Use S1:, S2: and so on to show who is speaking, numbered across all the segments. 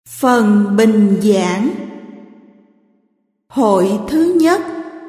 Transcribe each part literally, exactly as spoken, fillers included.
S1: Phần bình giảng. Hội thứ nhất.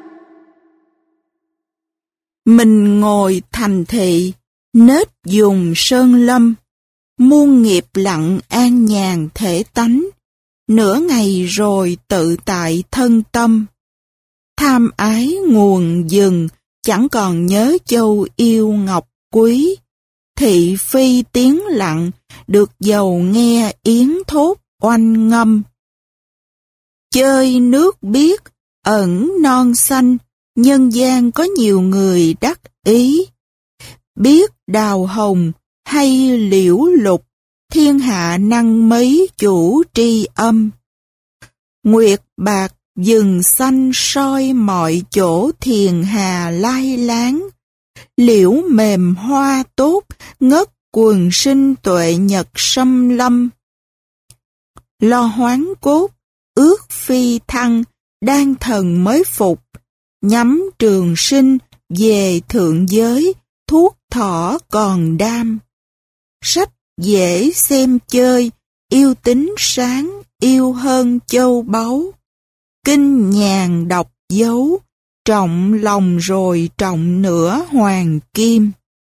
S1: Mình ngồi thành thị, nết dùng sơn lâm, muôn nghiệp lặng an nhàn thể tánh, nửa ngày rồi tự tại thân tâm. Tham ái nguồn dừng, chẳng còn nhớ châu yêu ngọc quý. Thị phi tiếng lặng, được dầu nghe yến thốt oanh ngâm. Chơi nước biếc, ẩn non xanh, nhân gian có nhiều người đắc ý. Biết đào hồng hay liễu lục, thiên hạ năng mấy chủ tri âm. Nguyệt bạc rừng xanh soi mọi chỗ thiền hà lai láng. Liễu mềm hoa tốt, ngất quần sinh tuệ nhật xâm lâm. Lo hoán cốt, ước phi thăng, đan thần mới phục. Nhắm trường sinh, về thượng giới, thuốc thỏ còn đam. Sách dễ xem chơi, yêu tính sáng, yêu hơn châu báu. Kinh nhàn đọc dấu, trọng lòng rồi trọng nữa hoàng kim.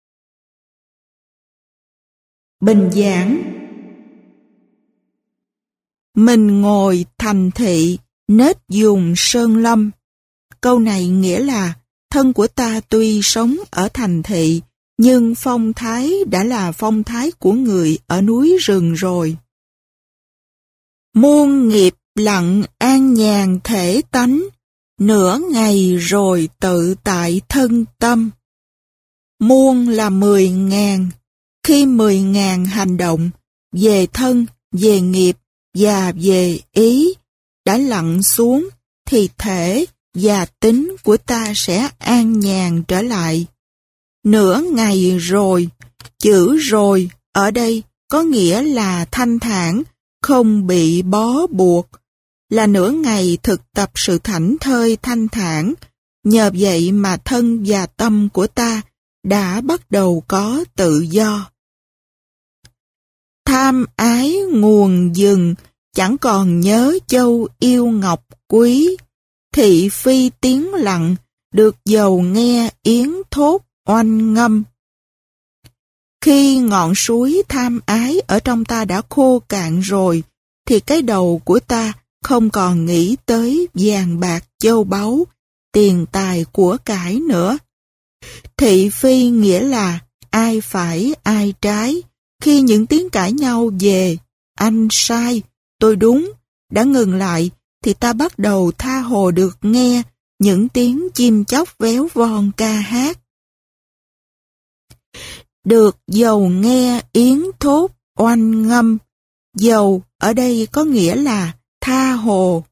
S1: Bình giảng. Mình ngồi thành thị, nết dùng sơn lâm. Câu này nghĩa là thân của ta tuy sống ở thành thị, nhưng phong thái đã là phong thái của người ở núi rừng rồi. Muôn nghiệp lặng an nhàn thể tánh, nửa ngày rồi tự tại thân tâm. Muôn là mười ngàn, khi mười ngàn hành động, về thân, về nghiệp và về ý, đã lặng xuống, thì thể và tính của ta sẽ an nhàn trở lại. Nửa ngày rồi, chữ rồi ở đây có nghĩa là thanh thản, không bị bó buộc, là nửa ngày thực tập sự thảnh thơi thanh thản. Nhờ vậy mà thân và tâm của ta đã bắt đầu có tự do. Tham ái nguồn dừng, chẳng còn nhớ châu yêu ngọc quý. Thị phi tiếng lặng, được dầu nghe yến thốt oanh ngâm. Khi ngọn suối tham ái ở trong ta đã khô cạn rồi, thì cái đầu của ta không còn nghĩ tới vàng bạc châu báu, tiền tài của cải nữa. Thị phi nghĩa là ai phải ai trái. Khi những tiếng cãi nhau về anh sai, tôi đúng đã ngừng lại, thì ta bắt đầu tha hồ được nghe những tiếng chim chóc véo von ca hát. Được dầu nghe yến thốt oanh ngâm. Dầu ở đây có nghĩa là tha hồ.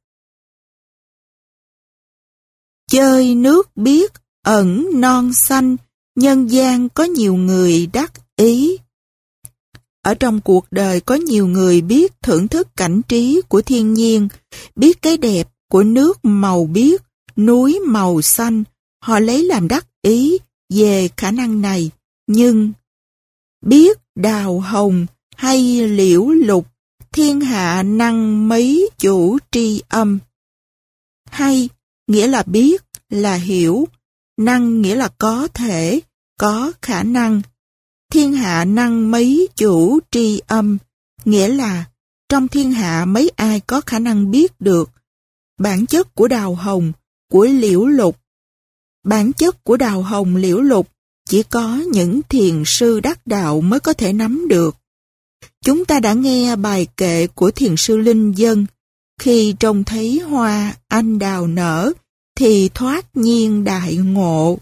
S1: Chơi nước biếc, ẩn non xanh, nhân gian có nhiều người đắc ý. Ở trong cuộc đời có nhiều người biết thưởng thức cảnh trí của thiên nhiên, biết cái đẹp của nước màu biếc, núi màu xanh, họ lấy làm đắc ý về khả năng này, nhưng biết đào hồng hay liễu lục, thiên hạ năng mấy chủ tri âm. Hay nghĩa là biết, là hiểu, năng nghĩa là có thể, có khả năng. Thiên hạ năng mấy chủ tri âm, nghĩa là trong thiên hạ mấy ai có khả năng biết được bản chất của đào hồng, của liễu lục. Bản chất của đào hồng liễu lục chỉ có những thiền sư đắc đạo mới có thể nắm được. Chúng ta đã nghe bài kệ của thiền sư Linh Dân, khi trông thấy hoa anh đào nở, thì thoát nhiên đại ngộ.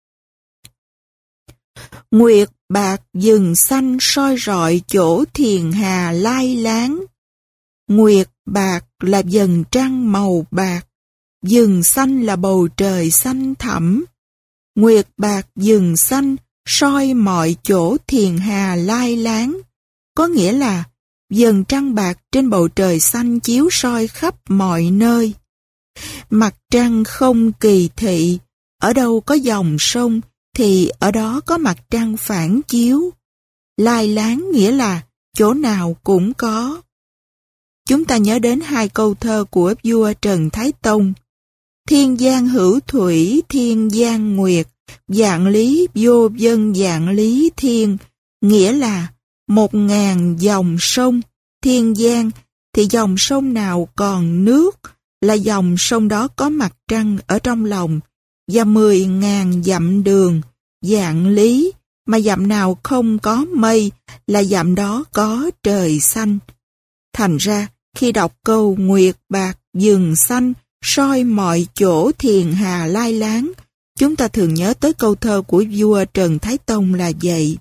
S1: Nguyệt bạc rừng xanh soi rọi chỗ thiền hà lai láng. Nguyệt bạc là dần trăng màu bạc, rừng xanh là bầu trời xanh thẳm. Nguyệt bạc rừng xanh soi mọi chỗ thiền hà lai láng, có nghĩa là dần trăng bạc trên bầu trời xanh chiếu soi khắp mọi nơi. Mặt trăng không kỳ thị, ở đâu có dòng sông thì ở đó có mặt trăng phản chiếu. Lai láng nghĩa là chỗ nào cũng có. chúng ta nhớ đến hai câu thơ của vua Trần Thái Tông. Thiên giang hữu thủy, thiên giang nguyệt, vạn lý vô vân vạn lý thiên, nghĩa là một ngàn dòng sông. Thiên giang thì dòng sông nào còn nước, là dòng sông đó có mặt trăng ở trong lòng, và mười ngàn dặm đường, vạn lý, mà dặm nào không có mây, là dặm đó có trời xanh. Thành ra, khi đọc câu nguyệt bạc rừng xanh, soi mọi chỗ thiền hà lai láng, chúng ta thường nhớ tới câu thơ của vua Trần Thái Tông là vậy.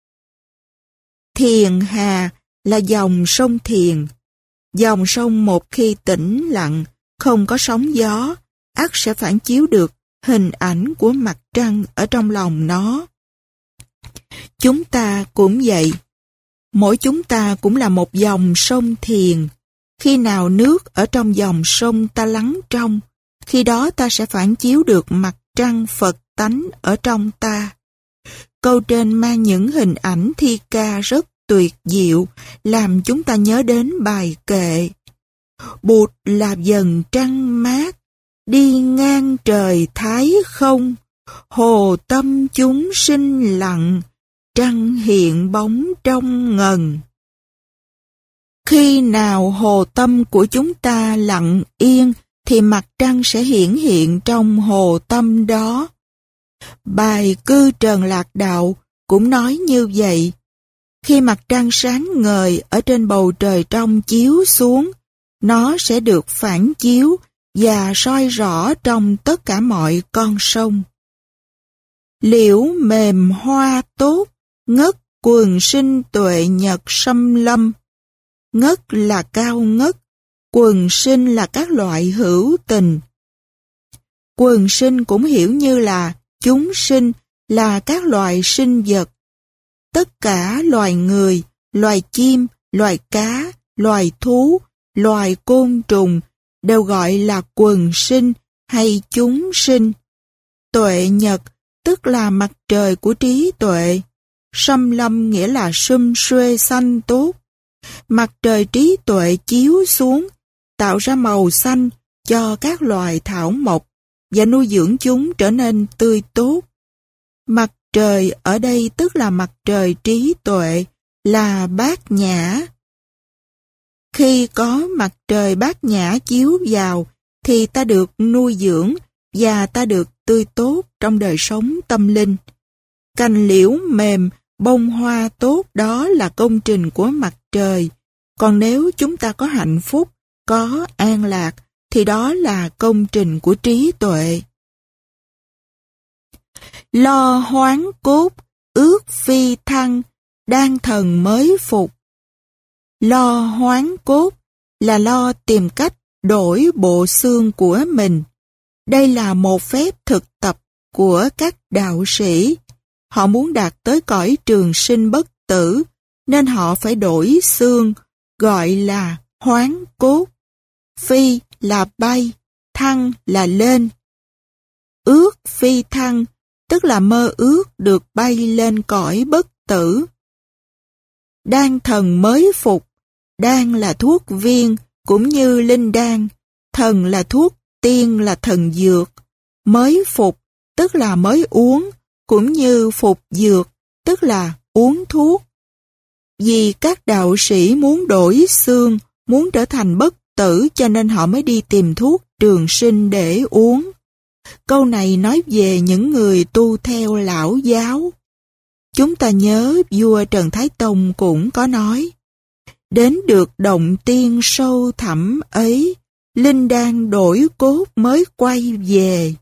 S1: Thiền hà là dòng sông Thiền. Dòng sông một khi tĩnh lặng, không có sóng gió, ắt sẽ phản chiếu được hình ảnh của mặt trăng ở trong lòng nó. Chúng ta cũng vậy. Mỗi chúng ta cũng là một dòng sông Thiền. Khi nào nước ở trong dòng sông ta lắng trong, khi đó ta sẽ phản chiếu được mặt trăng Phật tánh ở trong ta. Câu trên mang những hình ảnh thi ca rất tuyệt diệu, làm chúng ta nhớ đến bài kệ. Bụt là dần trăng mát, đi ngang trời thái không, hồ tâm chúng sinh lặng, trăng hiện bóng trong ngần. Khi nào hồ tâm của chúng ta lặng yên, thì mặt trăng sẽ hiển hiện trong hồ tâm đó. Bài Cư Trần Lạc Đạo cũng nói như vậy. Khi mặt trăng sáng ngời ở trên bầu trời trong chiếu xuống, nó sẽ được phản chiếu và soi rõ trong tất cả mọi con sông. Liễu mềm hoa tốt, ngất quần sinh tuệ nhật xâm lâm. Ngất là cao ngất, quần sinh là các loại hữu tình. Quần sinh cũng hiểu như là chúng sinh, là các loài sinh vật. Tất cả loài người, loài chim, loài cá, loài thú, loài côn trùng đều gọi là quần sinh hay chúng sinh. Tuệ nhật tức là mặt trời của trí tuệ. Xâm lâm nghĩa là sum xuê xanh tốt. Mặt trời trí tuệ chiếu xuống, tạo ra màu xanh cho các loài thảo mộc và nuôi dưỡng chúng trở nên tươi tốt. Mặt trời ở đây tức là mặt trời trí tuệ, là bát nhã. Khi có mặt trời bát nhã chiếu vào, thì ta được nuôi dưỡng và ta được tươi tốt trong đời sống tâm linh. Cành liễu mềm, bông hoa tốt đó là công trình của mặt trời. Còn nếu chúng ta có hạnh phúc, có an lạc, thì đó là công trình của trí tuệ. Lo hoán cốt, ước phi thăng, đan thần mới phục. Lo hoán cốt là lo tìm cách đổi bộ xương của mình. Đây là một phép thực tập của các đạo sĩ. Họ muốn đạt tới cõi trường sinh bất tử, nên họ phải đổi xương, gọi là hoán cốt. Phi là bay, thăng là lên. Ước phi thăng, tức là mơ ước được bay lên cõi bất tử. Đan thần mới phục, đan là thuốc viên, cũng như linh đan, thần là thuốc, tiên là thần dược. Mới phục, tức là mới uống, cũng như phục dược, tức là uống thuốc. Vì các đạo sĩ muốn đổi xương, muốn trở thành bất tử, cho nên họ mới đi tìm thuốc trường sinh để uống. Câu này nói về những người tu theo lão giáo. Chúng ta nhớ vua Trần Thái Tông cũng có nói, đến được động tiên sâu thẳm ấy, linh đan đổi cốt mới quay về.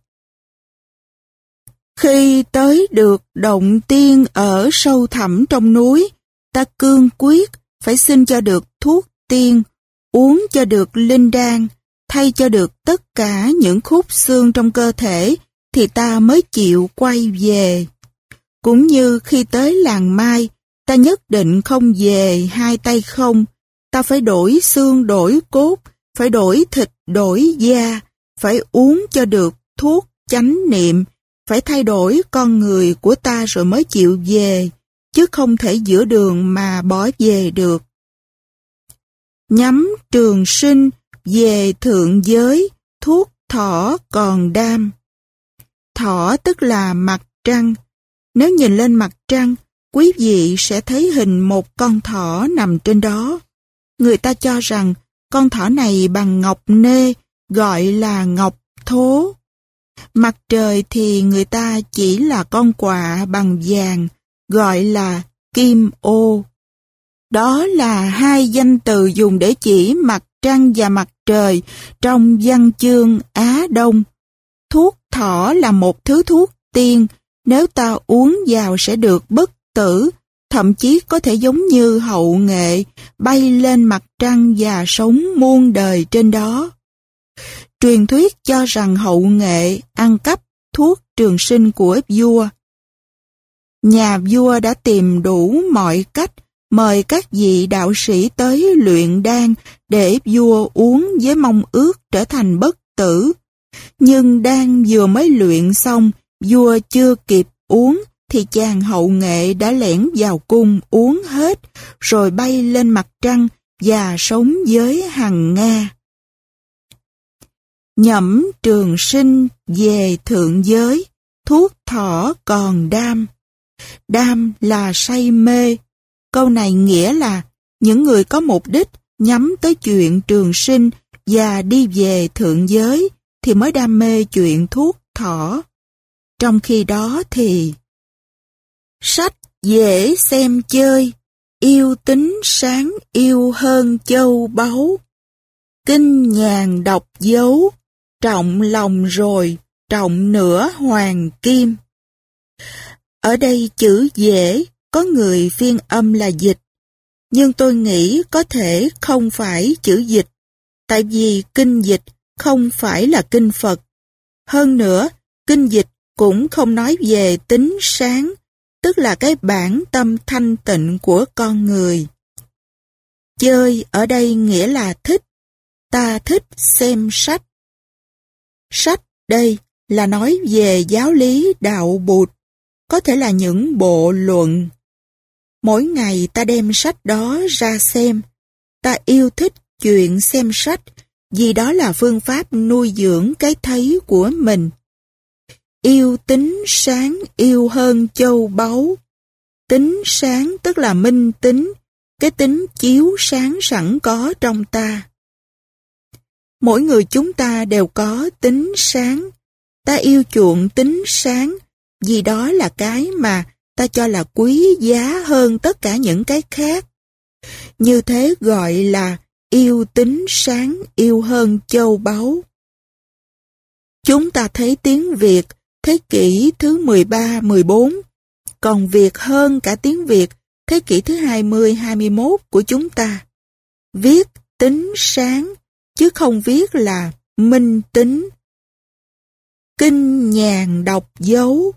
S1: Khi tới được động tiên ở sâu thẳm trong núi, ta cương quyết phải xin cho được thuốc tiên, uống cho được linh đan, thay cho được tất cả những khúc xương trong cơ thể, thì ta mới chịu quay về. Cũng như khi tới làng Mai, ta nhất định không về hai tay không, ta phải đổi xương đổi cốt, phải đổi thịt đổi da, phải uống cho được thuốc chánh niệm, phải thay đổi con người của ta rồi mới chịu về, chứ không thể giữa đường mà bỏ về được. Nhắm trường sinh về thượng giới, thuốc thỏ còn đam. Thỏ tức là mặt trăng. Nếu nhìn lên mặt trăng, quý vị sẽ thấy hình một con thỏ nằm trên đó. Người ta cho rằng con thỏ này bằng ngọc nê, gọi là ngọc thố. Mặt trời thì người ta chỉ là con quạ bằng vàng, gọi là kim ô. Đó là hai danh từ dùng để chỉ mặt trăng và mặt trời trong văn chương Á Đông. Thuốc thỏ là một thứ thuốc tiên, nếu ta uống vào sẽ được bất tử, thậm chí có thể giống như hậu nghệ, bay lên mặt trăng và sống muôn đời trên đó. Truyền thuyết cho rằng hậu nghệ ăn cắp thuốc trường sinh của vua. Nhà vua đã tìm đủ mọi cách mời các vị đạo sĩ tới luyện đan để vua uống với mong ước trở thành bất tử. Nhưng đan vừa mới luyện xong, vua chưa kịp uống thì chàng hậu nghệ đã lẻn vào cung uống hết rồi bay lên mặt trăng và sống với hằng Nga. Nhẫm trường sinh về thượng giới, thuốc thỏ còn đam. Đam là say mê. Câu này nghĩa là những người có mục đích nhắm tới chuyện trường sinh và đi về thượng giới thì mới đam mê chuyện thuốc thỏ. Trong khi đó thì sách dễ xem chơi, yêu tính sáng yêu hơn châu báu. Kinh nhàn đọc dấu, trọng lòng rồi, trọng nữa hoàng kim. Ở đây chữ dễ, có người phiên âm là dịch, nhưng tôi nghĩ có thể không phải chữ dịch, tại vì kinh dịch không phải là kinh Phật. Hơn nữa, kinh dịch cũng không nói về tính sáng, tức là cái bản tâm thanh tịnh của con người. Chơi ở đây nghĩa là thích, ta thích xem sách. Sách đây là nói về giáo lý đạo Bụt, có thể là những bộ luận. Mỗi ngày ta đem sách đó ra xem, ta yêu thích chuyện xem sách, vì đó là phương pháp nuôi dưỡng cái thấy của mình. Yêu tính sáng yêu hơn châu báu. Tính sáng tức là minh tính, cái tính chiếu sáng sẵn có trong ta. Mỗi người chúng ta đều có tính sáng. Ta yêu chuộng tính sáng, vì đó là cái mà ta cho là quý giá hơn tất cả những cái khác. Như thế gọi là yêu tính sáng yêu hơn châu báu. Chúng ta thấy tiếng Việt thế kỷ thứ mười ba mười bốn còn Việt hơn cả tiếng Việt thế kỷ thứ hai mươi hai mươi mốt của chúng ta. Viết tính sáng, chứ không viết là minh tính. Kinh nhàn đọc dấu.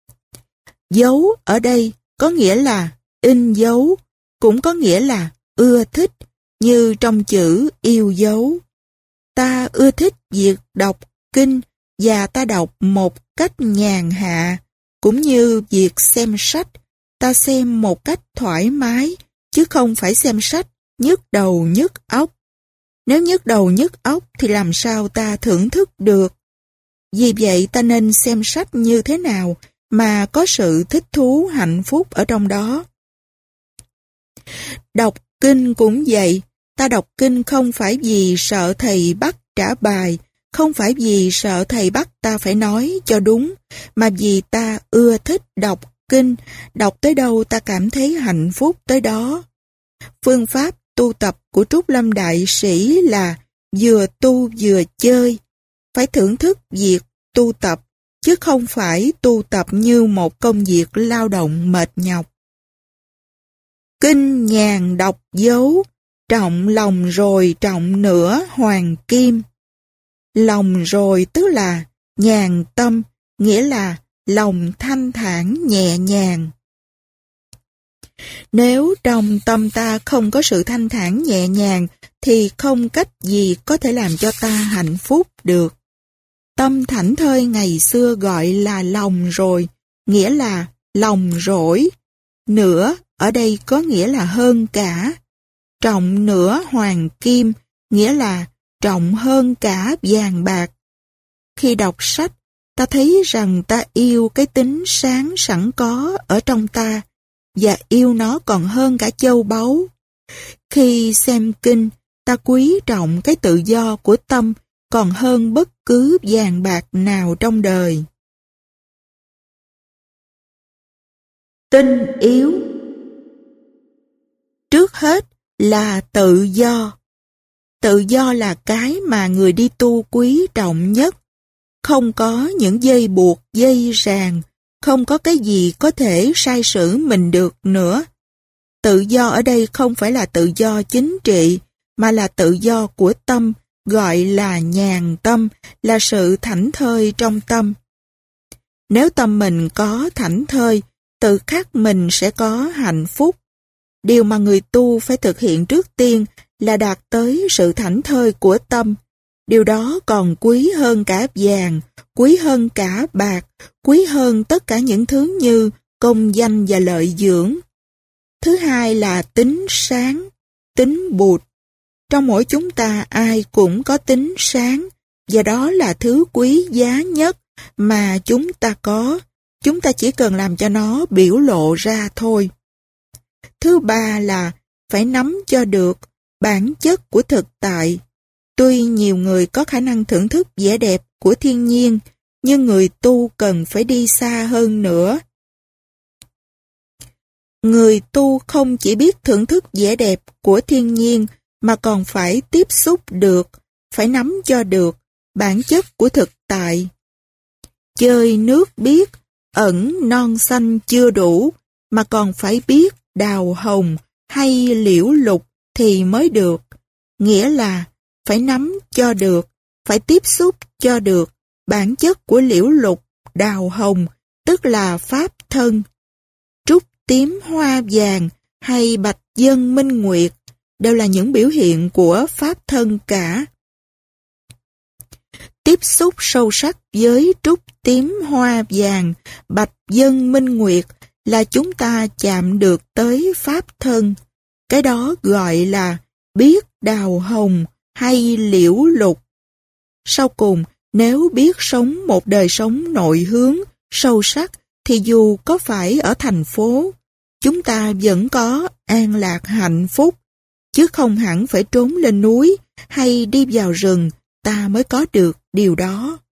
S1: Dấu ở đây có nghĩa là in dấu, cũng có nghĩa là ưa thích, như trong chữ yêu dấu. Ta ưa thích việc đọc kinh và ta đọc một cách nhàn hạ, cũng như việc xem sách, ta xem một cách thoải mái, chứ không phải xem sách nhức đầu nhức óc. Nếu nhức đầu nhức óc thì làm sao ta thưởng thức được? Vì vậy ta nên xem sách như thế nào mà có sự thích thú hạnh phúc ở trong đó. Đọc kinh cũng vậy, ta đọc kinh không phải vì sợ thầy bắt trả bài, không phải vì sợ thầy bắt ta phải nói cho đúng, mà vì ta ưa thích đọc kinh, đọc tới đâu ta cảm thấy hạnh phúc tới đó. Phương pháp tu tập của Trúc Lâm Đại Sĩ là vừa tu vừa chơi, phải thưởng thức việc tu tập, chứ không phải tu tập như một công việc lao động mệt nhọc. Kinh nhàn đọc dấu, trọng lòng rồi trọng nữa hoàng kim. Lòng rồi tức là nhàn tâm, nghĩa là lòng thanh thản nhẹ nhàng. Nếu trong tâm ta không có sự thanh thản nhẹ nhàng, thì không cách gì có thể làm cho ta hạnh phúc được. Tâm thảnh thơi ngày xưa gọi là lòng rồi, nghĩa là lòng rỗi. Nữa, ở đây có nghĩa là hơn cả. trọng nửa hoàng kim, nghĩa là trọng hơn cả vàng bạc. Khi đọc sách, ta thấy rằng ta yêu cái tính sáng sẵn có ở trong ta, và yêu nó còn hơn cả châu báu. Khi xem kinh, ta quý trọng cái tự do của tâm còn hơn bất cứ vàng bạc nào trong đời. Tinh yếu. Trước hết là tự do. Tự do là cái mà người đi tu quý trọng nhất. Không có những dây buộc, dây ràng, không có cái gì có thể sai sử mình được nữa. Tự do ở đây không phải là tự do chính trị, mà là tự do của tâm, gọi là nhàn tâm, là sự thảnh thơi trong tâm. Nếu tâm mình có thảnh thơi, tự khắc mình sẽ có hạnh phúc. Điều mà người tu phải thực hiện trước tiên là đạt tới sự thảnh thơi của tâm. Điều đó còn quý hơn cả vàng, quý hơn cả bạc, quý hơn tất cả những thứ như công danh và lợi dưỡng. Thứ hai là tính sáng, tính bụt. Trong mỗi chúng ta ai cũng có tính sáng, và đó là thứ quý giá nhất mà chúng ta có. Chúng ta chỉ cần làm cho nó biểu lộ ra thôi. Thứ ba là phải nắm cho được bản chất của thực tại. Tuy nhiều người có khả năng thưởng thức vẻ đẹp của thiên nhiên, nhưng người tu cần phải đi xa hơn nữa. Người tu không chỉ biết thưởng thức vẻ đẹp của thiên nhiên, mà còn phải tiếp xúc được, phải nắm cho được bản chất của thực tại. Chơi nước biết, ẩn non xanh chưa đủ, mà còn phải biết đào hồng hay liễu lục thì mới được. Nghĩa là phải nắm cho được, phải tiếp xúc cho được bản chất của liễu lục, đào hồng, tức là pháp thân. Trúc tím hoa vàng hay bạch dân minh nguyệt đều là những biểu hiện của pháp thân cả. Tiếp xúc sâu sắc với trúc tím hoa vàng, bạch dân minh nguyệt là chúng ta chạm được tới pháp thân. Cái đó gọi là biết đào hồng hay liễu lục. Sau cùng, nếu biết sống một đời sống nội hướng, sâu sắc, thì dù có phải ở thành phố, chúng ta vẫn có an lạc hạnh phúc, chứ không hẳn phải trốn lên núi hay đi vào rừng ta mới có được điều đó.